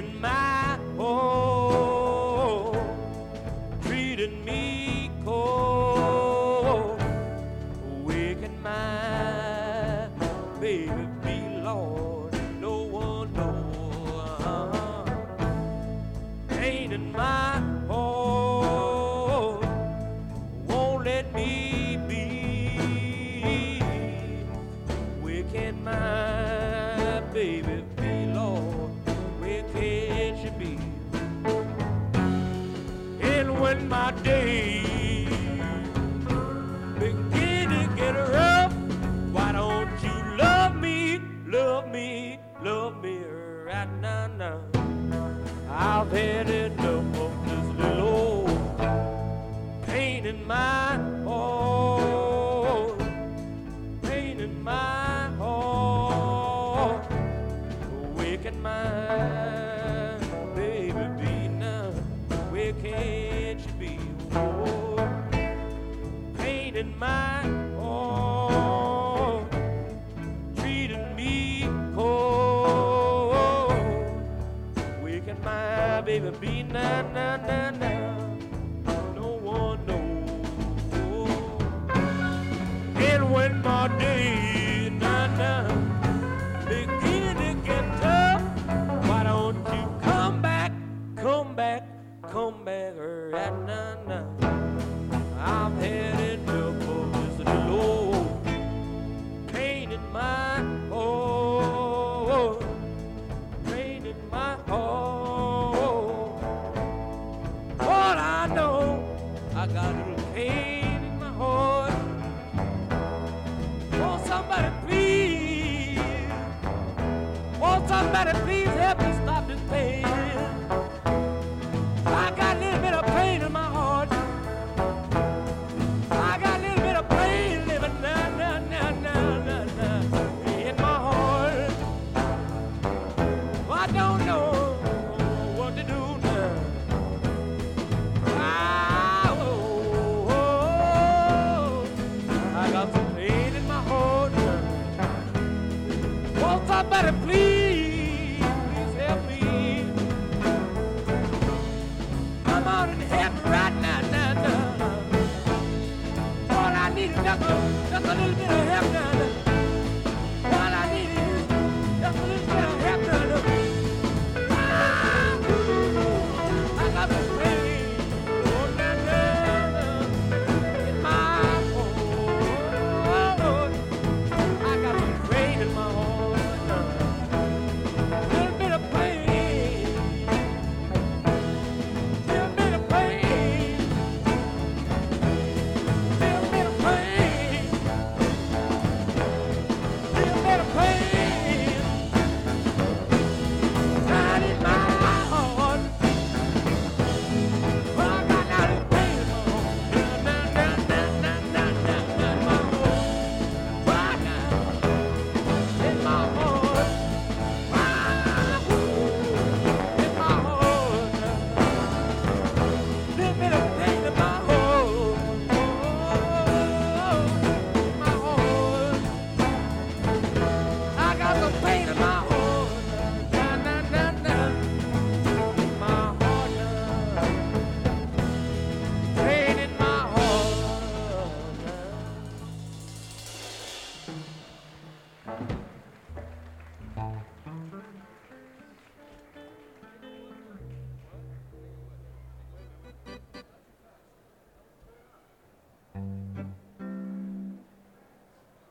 in my home, treating me cold, where can my baby be, Lord? No one knows. Pain in my heart won't let me be. Where can my baby be, Lord? Where can she be? And when my day begin to get rough, why don't you love me, love me, love me right now, now? I've had enough of this little old pain in my heart, pain in my heart. Where can my baby be now? Where can she be? Oh, pain in my heart, treating me cold. Where can my baby be now, now, now, now? No one knows. And when my day, now, now, begin to get tough, why don't you come back, come back, come back right now, now? I've had enough of this little old pain in my heart, pain in my heart. All I know, I got a little pain in my heart. Won't somebody please, won't somebody please help me stop this pain? I got a little bit of pain in my heart. I got a little bit of pain living now, now, now, now, now, now, in my heart. I don't know what to do now. I got some pain in my heart now. Won't somebody please help me? Come on and help me right now, now, now. All I need is just a little bit of help now, now. All I need is just a little bit of help now, now. I got some pain, oh, now, now, in my heart. I got some pain in my heart now. A little bit of pain, little bit of pain, little bit of pain, little bit of pain, right in my heart. Oh, I got a little pain in my heart. Na, na, na, na, na, na, na, in my heart. Right now, in my heart. Ah, ooh, in my heart. Little bit of pain in my heart. Oh, in my heart. I got some pain in my heart. Na, na, na, na. In my heart now. Pain in my heart now.